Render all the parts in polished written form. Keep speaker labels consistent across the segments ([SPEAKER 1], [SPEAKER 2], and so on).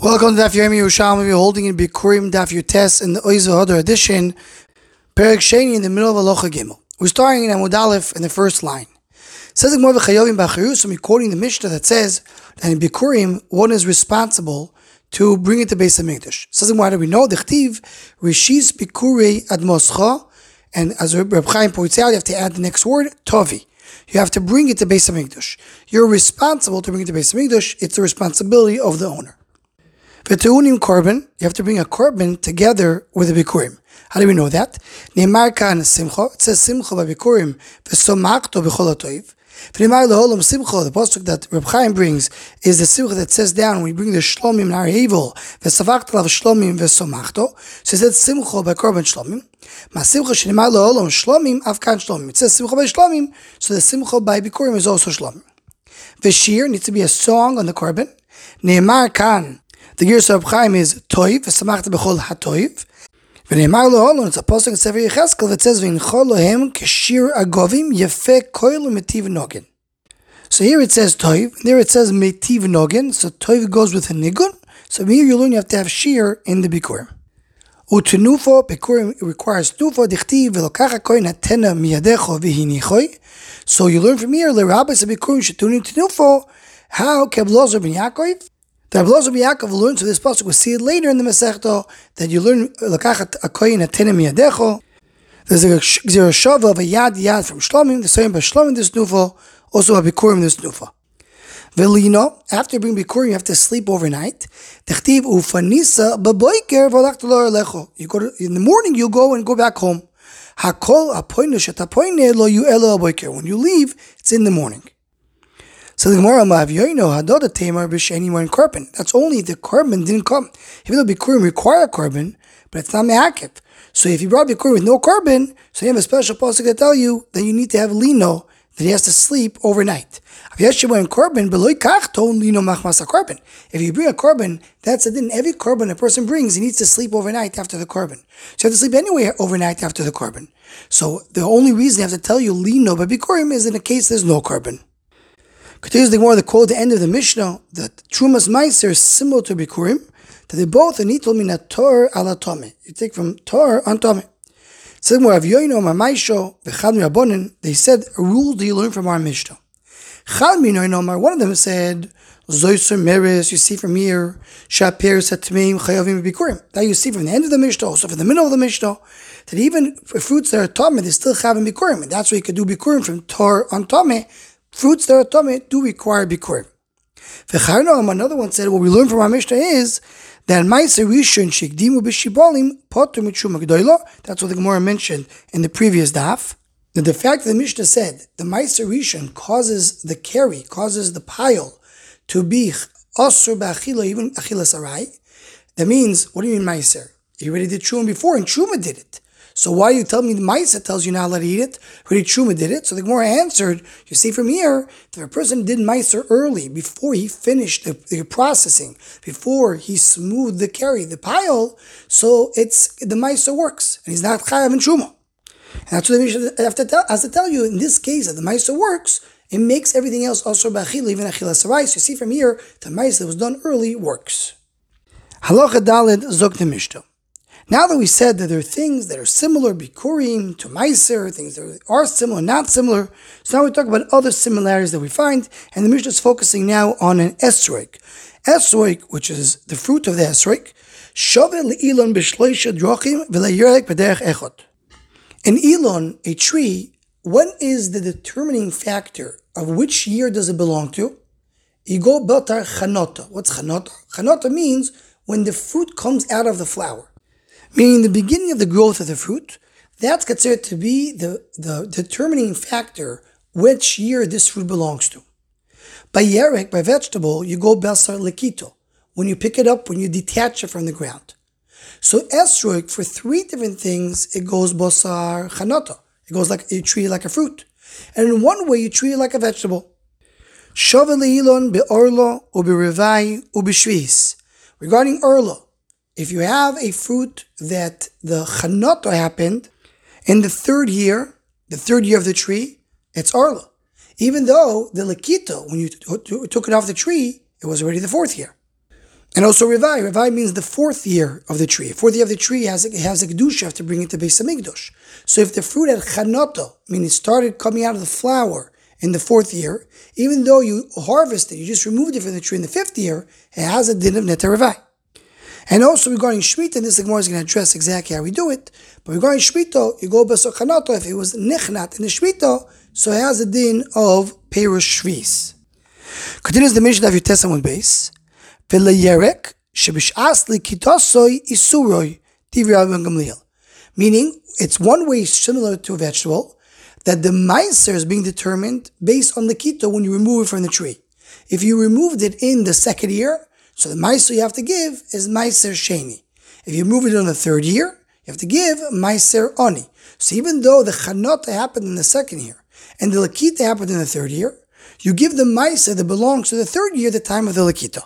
[SPEAKER 1] Welcome to Daf Yomi Yerushalmi. We're holding in Bikurim Daf Yutes in the Oiz Hodor edition, Perek Sheni in the middle of Alocha Gimel. We're starting in Amud Aleph in the first line. It says more v'chayovim b'achirus. I'm quoting the Mishnah that says that in Bikurim one is responsible to bring it to Beis Hamikdash. It says, why do we know? The Chtiv Rishis Bikurei Ad Moscha, and as Reb Chaim points out, you have to add the next word Tovi. You have to bring it to Beis Hamikdash. You're responsible to bring it to Beis Hamikdash. It's the responsibility of the owner. V'teunim korban, you have to bring a korban together with a bikurim. How do we know that? Ne'emar kan simcha, it says simcha by bikurim, v'somachto b'chol ha'toiv. V'ne'emar le'olam simcha, the pasuk that Reb Chaim brings is the simcha that says down when we bring the shlomim nar hevel, v'savachto lav shlomim v'somachto. So it says simcha by korban shlomim. Ma simcha she'ne'emar le'olam shlomim avkan shlomim. It says simcha by shlomim, so the simcha by bikurim is also shlomim. V'shir needs to be a song on the korban. Ne'emar kan, the Gerus of Chaim is Toiv, v'samachta b'chol ha'toiv. V'ne'emar lo'olon, it's a pasuk in Sefer Yecheskel that says, v'inchol lohem k'shir agovim yefeh koil metiv nogen. So here it says Toiv, and there it says metiv nogen, so Toiv goes with a nigun. So here you learn you have to have shir in the bikurim. U'tenufo, bikurim requires tnufo, dichtiv, v'lokach ha'koin hatena miyadecho v'hinichoi. So you learn from here, l'rabbis ha'bikurim shetunim tenufo, how Keblozer ben Yaakov, the Abloz of Yaakov learns of this pasuk. We'll see it later in the Masechta that you learn Lakachat Akoyin Atenem Yadecho. There's a Shava of a Yad from Shlomim, the same by Shlomim this Nufa, also a Bikurim this Nufa. Velino, after you bring Bikurim, you have to sleep overnight. Techtiv Ufanisa Baboiker Valachtalo Lecho. You go in the morning, you go and go back home. Hakol Apoinu Shatapoine Lo Yuelo Aboiker. When you leave, it's in the morning. So the Gemara Ma'avyoino Hadoda Tamar B'Sheni were in korban. That's only if the korban didn't come. Even though Bikurim require a korban, but it's not me'akev. So if you brought Bikurim with no korban, so you have a special pasuk to tell you that you need to have lino, that he has to sleep overnight. If you bring a korban, that's a din. Every korban a person brings, he needs to sleep overnight after the korban. So you have to sleep anywhere overnight after the korban. So the only reason I have to tell you lino by Bikurim is in a case there's no korban. Continues the Gemara, the quote at the end of the Mishnah, that Trumas Meiser is similar to Bikurim, that they both are nitol min Torah ala Tomeh. You take from Torah on Tomeh. So the Gemara, Avyoino Mamaisho v'chad mirabonin, they said, a rule do you learn from our Mishnah? Chad minoinomar, one of them said, Zoyser Meres, you see from here, Shaper Satmeim Chayavim Bikurim. That you see from the end of the Mishnah, also from the middle of the Mishnah, that even for fruits that are Tomeh, they still have in Bikurim. And that's why you could do Bikurim from Torah on Tomeh. Fruits that are tamei do require bikurim. Another one said, what we learn from our Mishnah is that ma'aser rishon shekdimu b'shibolim poter mitshuma gedola. That's what the Gemara mentioned in the previous daf. That the fact that the Mishnah said the ma'aser rishon causes the pile to be asur b'achila, even achilas arai. That means, what do you mean ma'aser? You already did truma before, and truma did it. So why you tell me the Maisa tells you not allowed to eat it? Already Truma did it. So the Gemara answered, you see from here, if a person did Maisa early, before he finished the processing, before he smoothed the pile, so the Maisa works, and he's not Chayav and Truma. And that's what the Mishnah has to tell you, in this case, that the Maisa works, it makes everything else also B'achil, even Achilas Sarai. So you see from here, the Maisa that was done early works. Halacha Daled Zok the Mishnah. Now that we said that there are things that are similar, Bikurim, to Meiser, things that are similar, not similar, so now we talk about other similarities that we find, and the Mishnah is focusing now on an esrog. Esrog, which is the fruit of the esrog, Shaveh le'ilon b'shloisha drochim v'le'yerek b'derech echot. An ilon, a tree, what is the determining factor of which year does it belong to? Yigo Batar chanota. What's chanota? Chanota means when the fruit comes out of the flower. Meaning the beginning of the growth of the fruit, that's considered to be the determining factor which year this fruit belongs to. By yerek, by vegetable, you go basar lekito, when you pick it up, when you detach it from the ground. So esrog, for three different things, it goes basar chanota. It goes like you treat it like a fruit. And in one way, you treat it like a vegetable. Shaveh le'ilon be'orlo u'berevai u'beshvis. Regarding orlo, if you have a fruit that the chanota happened in the third year of the tree, it's arla. Even though the lekito, when you took it off the tree, it was already the fourth year. And also Revai. Revai means the fourth year of the tree. Fourth year of the tree has a kedusha, you have to bring it to Beis Hamikdash. So if the fruit had chanoto, meaning it started coming out of the flower in the fourth year, even though you harvested, you just removed it from the tree in the fifth year, it has a din of neter Revai. And also regarding Shemitah, and this Gemara is going to address exactly how we do it, but regarding Shemitah, you go Basar Chanoto, if it was Nichnat in the Shemitah, so it has a din of Perush Shvis. Continues the Mishnah of Yutes Amud Beis. V'leyerek shebish'as likitosoi isuroi tivri Rabbi Gamliel. Meaning, it's one way similar to a vegetable, that the meiser is being determined based on the kito when you remove it from the tree. If you removed it in the second year, so the meiser you have to give is meiser sheni. If you move it in the third year, you have to give meiser oni. So even though the chanota happened in the second year, and the lakita happened in the third year, you give the meiser that belongs to the third year the time of the lakita.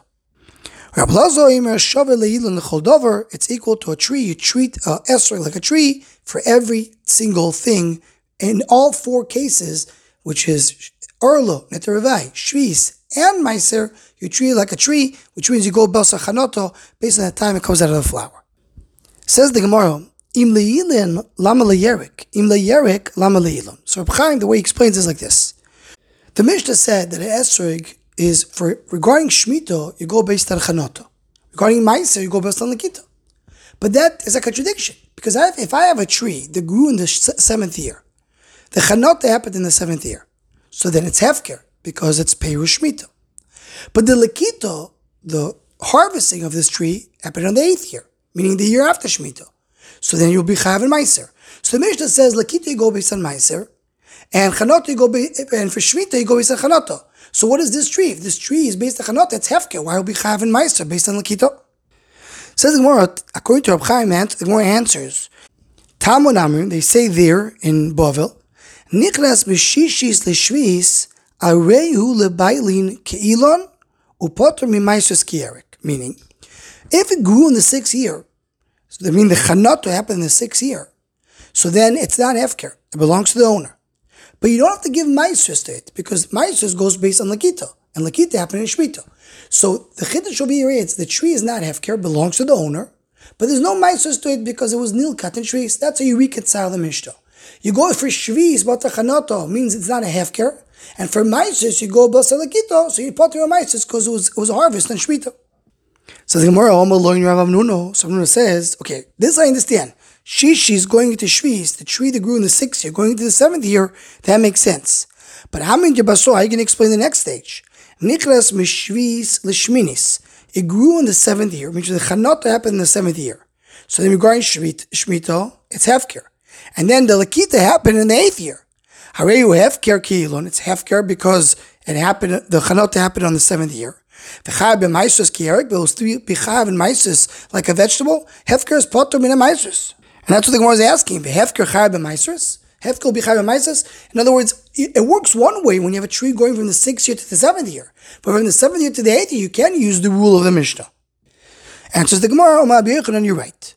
[SPEAKER 1] It's equal to a tree. You treat esrog like a tree for every single thing in all four cases, which is Orlo, Neter Revai, Shvis, and Meiser. You treat it like a tree, which means you go Basar Chanoto based on the time it comes out of the flower. Says the Gemara, Im le'ilin lama le'yerik, Im le'yerik lama le'ilon. So Reb Chaim, the way he explains is like this. The Mishnah said that an esrog is for regarding Shemitah, you go based on Chanoto. Regarding Meiser, you go based on Lakita. But that is a contradiction, because if I have a tree that grew in the seventh year, the Chanota happened in the seventh year, so then it's Hefker, because it's Perush Shemitah. But the Lakita, the harvesting of this tree, happened on the eighth year, meaning the year after Shemitah. So then you'll be Chayav and Meiser. So the Mishnah says, Lakita you go based on Meiser, and Chanota you go and for Shemitah you go based on Chanota. So what is this tree? If this tree is based on Chanot, it's Hefker. Why will be Chayav and Meiser based on Lakito? Says the Gemara, according to Reb Chaim, the Gemara answers, Talmud Amrim, they say there in Bovel, Nichnas b'shishis l'shvis arehu lebailin ke'ilon upoter mi'meiser kierik. Meaning, if it grew in the sixth year, so that means the Chanot happened in the sixth year, so then it's not Hefker. It belongs to the owner. But you don't have to give Maisers to it, because Maisers goes based on Lakita, and Lakita happened in Shemitah. So the Chiddush will be here, the tree is not Hefker, belongs to the owner, but there's no Maisers to it because it was Nilkat in Shvis. That's how you reconcile the Mishnah. You go for Shvis, but the Chanoto means it's not a Hefker, and for Maisers you go Basar Lakita, so you put your Maisers because it was a harvest in Shemitah. So the Gemara, Rav says, okay, this I understand. She's going into Shvis, the tree that grew in the sixth year, going into the seventh year, that makes sense. But how you can explain the next stage. Nichlas mishvis l'shminis. It grew in the seventh year, which the Chanota happened in the seventh year. So then regarding Shemitah, it's Hefker. And then the Lakita happened in the eighth year. Hareyu Hefker Kiilon, it's Hefker because it happened, the Chanota happened on the seventh year. The Chayav b'meisus kierik, but it was to be Chayav and meisus like a vegetable. Hefker is potter min meisus. And that's what the Gemara is asking. Hefker Chayav b'meisus. Hefker will be Chayav b'meisus. In other words, it works one way when you have a tree going from the sixth year to the seventh year. But from the seventh year to the eighth year, you can use the rule of the Mishnah. Answers the Gemara, and you're right.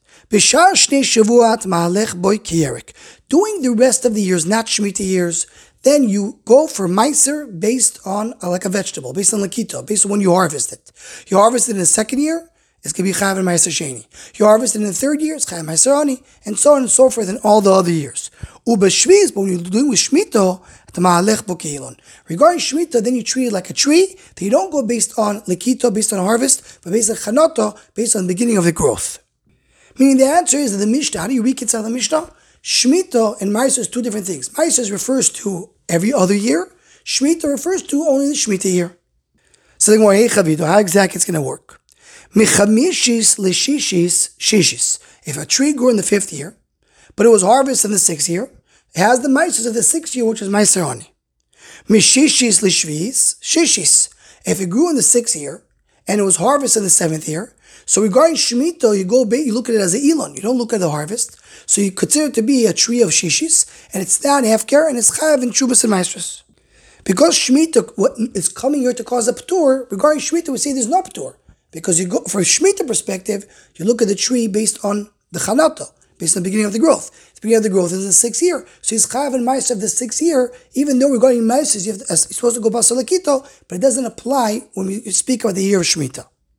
[SPEAKER 1] Doing the rest of the years, not Shemitah years, then you go for Meiser based on like a vegetable, based on Lakito, based on when you harvest it. You harvest it in the second year, it's going to be Chayav and Meiser Sheni. You harvest it in the third year, it's Chayav and Meiser Ani, and so on and so forth in all the other years. Uba Shviz, but when you're doing with Shemitah, regarding Shemitah, then you treat it like a tree, that you don't go based on Lakito, based on harvest, but based on Chanoto, based on the beginning of the growth. Meaning the answer is that the Mishnah, how do you reconcile the Mishnah? Shemitah and Meiser is two different things. Meiser refers to every other year. Shemitah refers to only the Shemitah year. So then, how exactly it's going to work? Michamishis l'shishis shishis. If a tree grew in the fifth year, but it was harvested in the sixth year, it has the Meiser of the sixth year, which is Meiser Ani. Mishishis l'shvis shishis. If it grew in the sixth year, and it was harvested in the seventh year, so regarding Shemitah, you look at it as an elon. You don't look at the harvest. So you consider it to be a tree of shishis, and it's not Hefker, and it's Chayav and Chubas and Maestros. Because Shemitah, what is coming here to cause a P'tur, regarding Shemitah, we say there's no P'tur. Because you go, for a Shemitah perspective, you look at the tree based on the Chanata, based on the beginning of the growth. The beginning of the growth is the sixth year. So he's Chayav and Maestros of the sixth year, even though regarding Maestros, you're supposed to go Basar Lakito, but it doesn't apply when we speak about the year of Shemitah.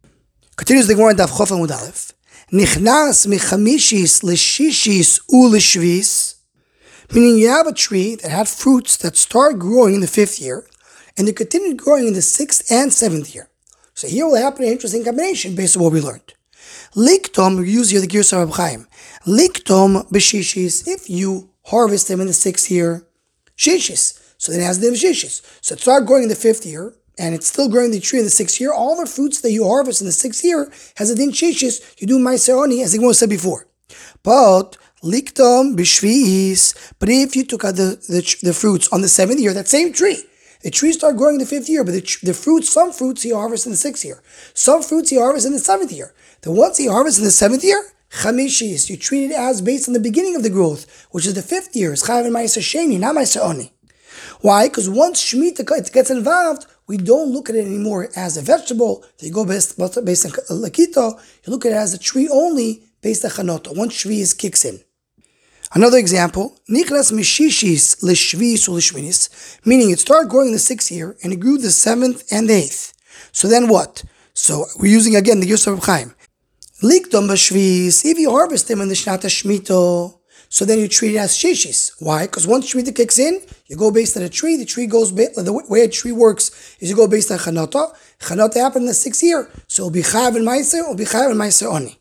[SPEAKER 1] Continues the Gemara in Daf Chof Amud Aleph. Nichnas mechamishis l'shishis u'l'shvis. Meaning you have a tree that had fruits that start growing in the 5th year, and they continued growing in the 6th and 7th year. So here will happen an interesting combination based on what we learned. Liktom, we use here the Girsa Reb Chaim. Liktom b'shishis, if you harvest them in the 6th year, shishis. So then it has the shishis. So it started growing in the 5th year, and it's still growing the tree in the 6th year. All the fruits that you harvest in the 6th year has a din shishis. You do Ma'aser Oni, as the Gemara said before. But liktom b'shvi'is. But if you took out the fruits on the 7th year, that same tree, the tree started growing in the 5th year, but the fruits, some fruits he harvests in the 6th year, some fruits he harvests in the 7th year. The ones he harvests in the 7th year, chamishis, you treat it as based on the beginning of the growth, which is the 5th year. It's chayav and Ma'aser Sheni, not Ma'aser Oni. Why? Because once Shemitah gets involved, we don't look at it anymore as a vegetable. You go based on lakito, you look at it as a tree only based on chanoto. Once shvi'is kicks in. Another example, nichnas mishishis l'shvi'is u'l'shminis, meaning it started growing in the 6th year and it grew the 7th and the 8th. So then what? So we're using again the Yosef Reb Chaim. Likdom b'shvi'is, if you harvest them in the Shnata Shemitah, so then you treat it as shishis. Why? Because once Shemitah kicks in, you go based on a tree. The tree goes, the way a tree works is you go based on chanota. Chanota happened in the 6th year, so it'll be chayav and ma'aser, it'll be chayav and Ma'aser Oni.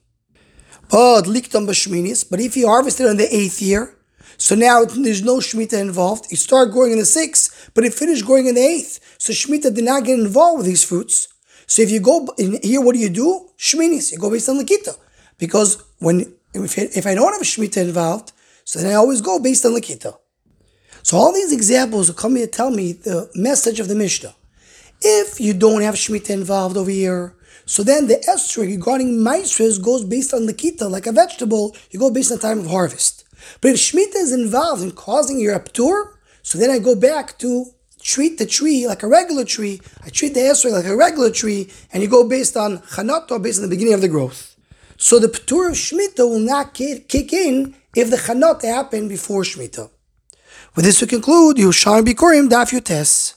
[SPEAKER 1] But liktom b'shminis, but if you harvested in the 8th year, so now there's no Shemitah involved. It started growing in the 6th, but it finished growing in the 8th. So Shemitah did not get involved with these fruits. So if you go in here, what do? Shminis. You go based on Lakita. Because if I don't have a Shemitah involved, so then I always go based on Lakita. So all these examples will come here to tell me the message of the Mishnah. If you don't have Shemitah involved over here, so then the esrog regarding maestros goes based on Lakita, like a vegetable, you go based on time of harvest. But if Shemitah is involved in causing your aptur, so then I go back to treat the tree like a regular tree, I treat the esrog like a regular tree, and you go based on chanato, based on the beginning of the growth. So the ptur of Shemitah will not kick in if the chanot happened before Shemitah. With this we conclude Yerushalmi Bikurim Daf Yotes.